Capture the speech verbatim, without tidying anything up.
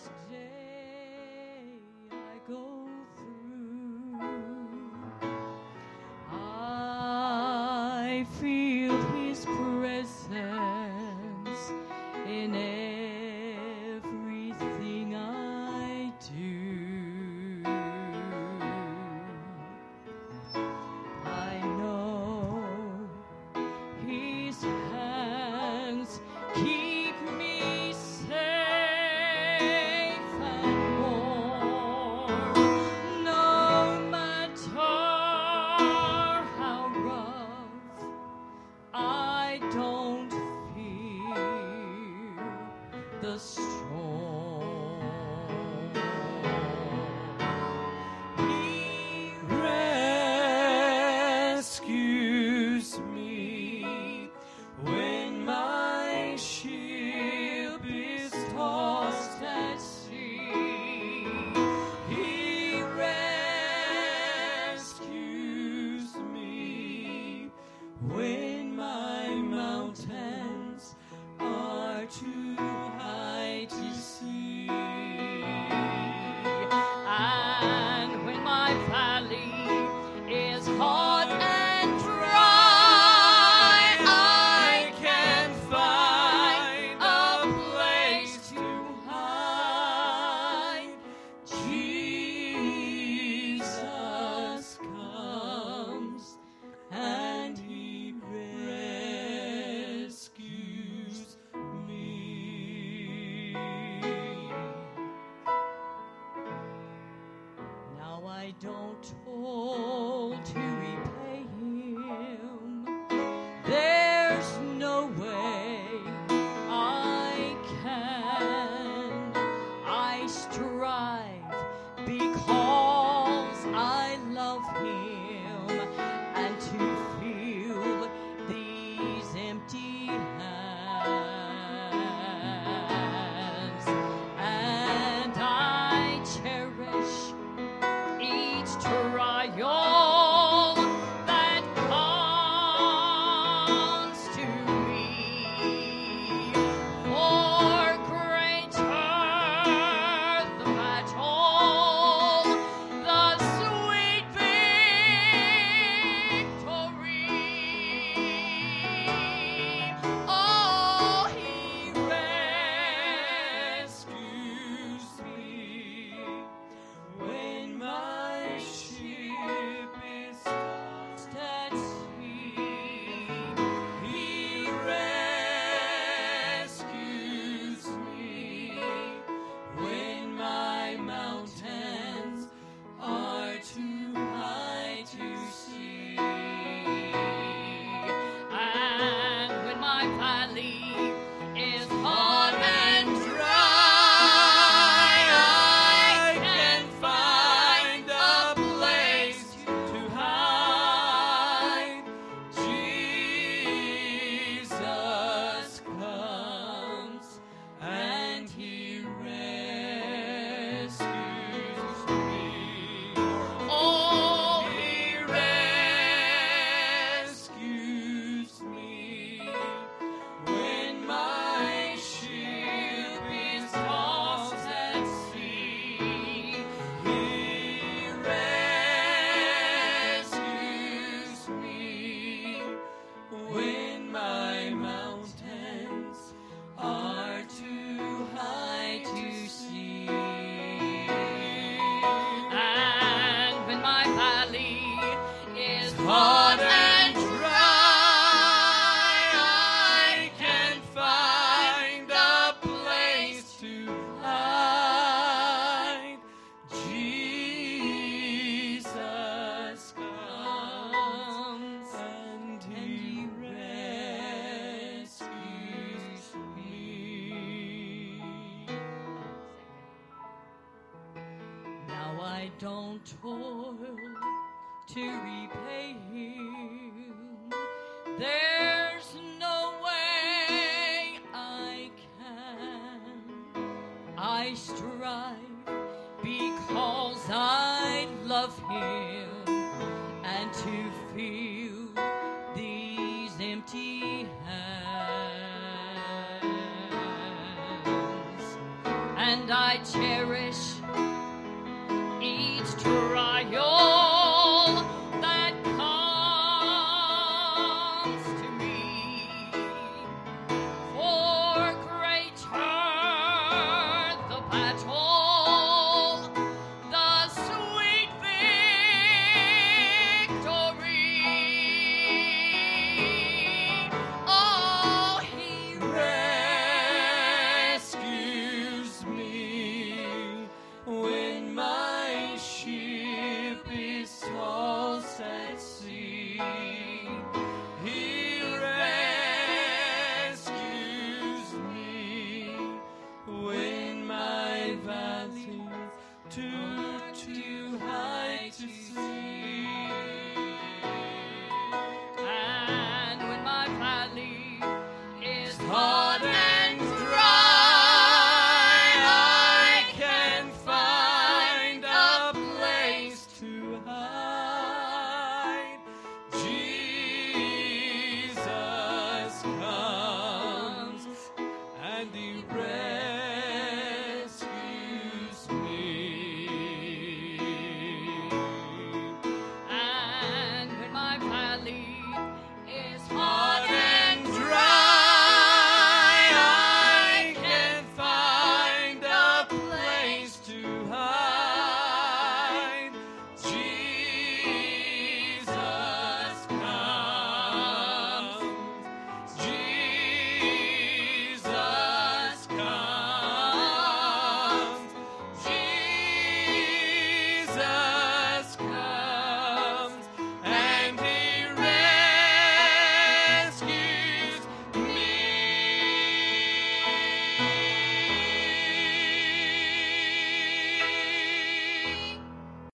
day I go through, I feel His presence in everything I do. I know His hands keep me safe and warm, no matter how rough. I don't fear the storm. He rescues me when my ship is tossed at sea. He rescues me when my mountains are too high to see. And when my valley is hot and dry, I can find a place to hide. Jesus comes and He rescues me. Now I don't toil to repay Him. There's no way I can. I strive because I love Him, and to fill these empty hands. And I cherish each trial that comes to me, for greater the battle, the sweet victory. Oh, He rescues me when my ship is tossed at sea. He rescues me when my mountains are too high to see. And when my valley is hot and dry, I can find a place to hide. Jesus comes and He rescues me. Oh, He rescues me when my ship is tossed at sea. He rescues me when my mountains are too high to see. And when my valley is hot and dry, I can find a place to hide. Jesus comes and He rescues me. Now I don't toil to repay Him. There's no way I can. I strive because I love Him, and to fill these empty hands. And I I cherish